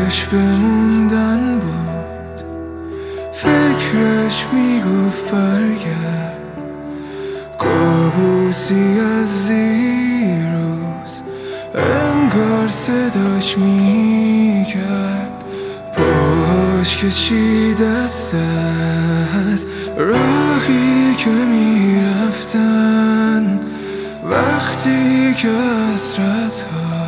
فکرش بموندن بود، فکرش میگفت برگرد. کابوسی از دیروز انگار صداش میکرد، پاهاش که چی دست از راهی که میرفتن. وقتی که حسرت‌ها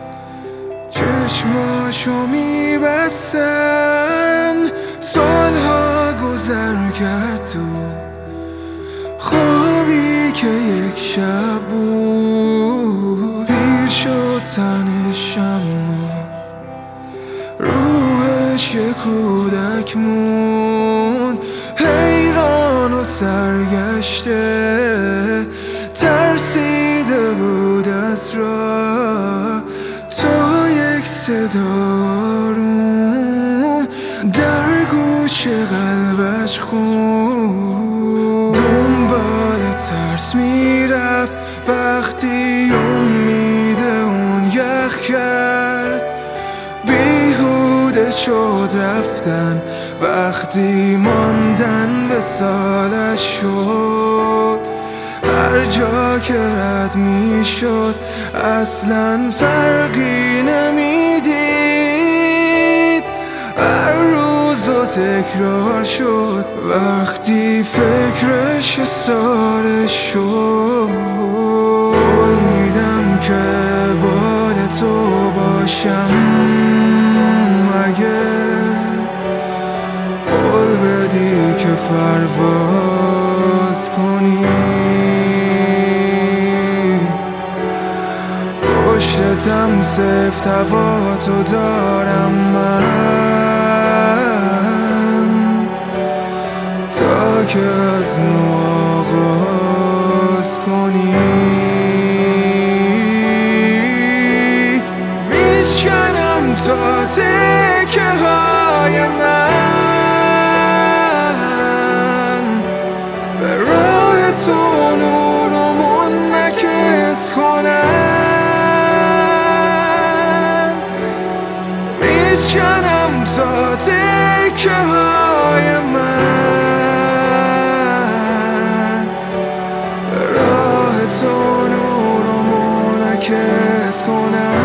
چشماشو میبستن، سالها گذر کرد تو خوابی که یک شب بود. پیر شد تنش اما روحش یک کودک موند، حیران و سرگشته ترسیده بود از راه، تا یک صدا روم در گوش قلبش خوند. دنبال ترس میرفت وقتی امید اون یخ کرد، بیهوده شد رفتن وقتی ماندن به سالش شد. هر جا که رد میشد اصلا فرقی نمیدید، هر روز و تکرار شد وقتی فکرش سارش شد. قول میدم که بال تو باشم، اگه قول بدی که پرواز کنی، پشتم سفت هوا تو دارم من، تا که از نو آغاز کنی. میشکنم تا تکه های من، به راه تو نور و منعکس کنم. میشکنم تا تکه های من، به راه تو نور و منعکس کنم.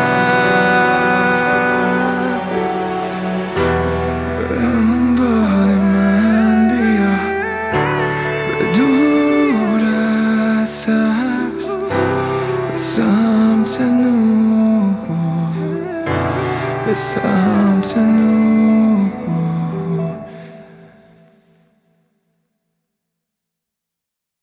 دنبال من بیا به دور از سبز، به سمت نور، به سمت